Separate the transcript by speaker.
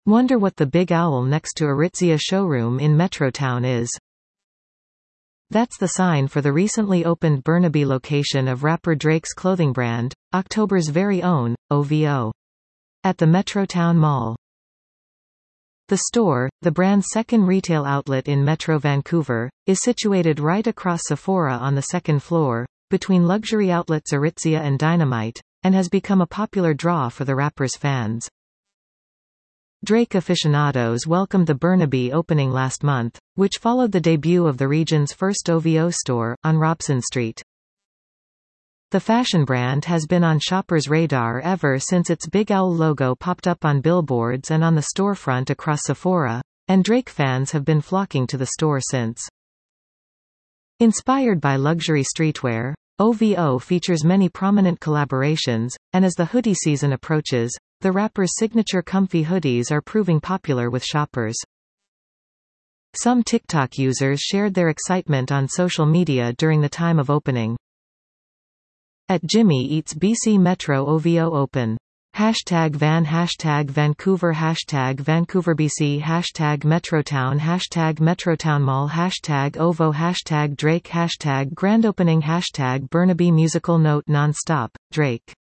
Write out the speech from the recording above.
Speaker 1: Wonder what the big owl next to Aritzia showroom in Metrotown is? That's the sign for the recently opened Burnaby location of rapper Drake's clothing brand, October's very own, OVO. At the Metrotown Mall. The store, the brand's second retail outlet in Metro Vancouver, is situated right across Sephora on the second floor, between luxury outlets Aritzia and Dynamite, and has become a popular draw for the rapper's fans. Drake aficionados welcomed the Burnaby opening last month, which followed the debut of the region's first OVO store, on Robson Street. The fashion brand has been on shoppers' radar ever since its Big Owl logo popped up on billboards and on the storefront across Sephora, and Drake fans have been flocking to the store since. Inspired by luxury streetwear, OVO features many prominent collaborations, and as the hoodie season approaches, the rapper's signature comfy hoodies are proving popular with shoppers. Some TikTok users shared their excitement on social media during the time of opening. At Jimmy Eats BC Metro OVO Open. #Van #Vancouver #Vancouver BC #Metrotown #Metrotown Mall #OVO #Drake #Grand Opening #Burnaby Musical Note Non-Stop, Drake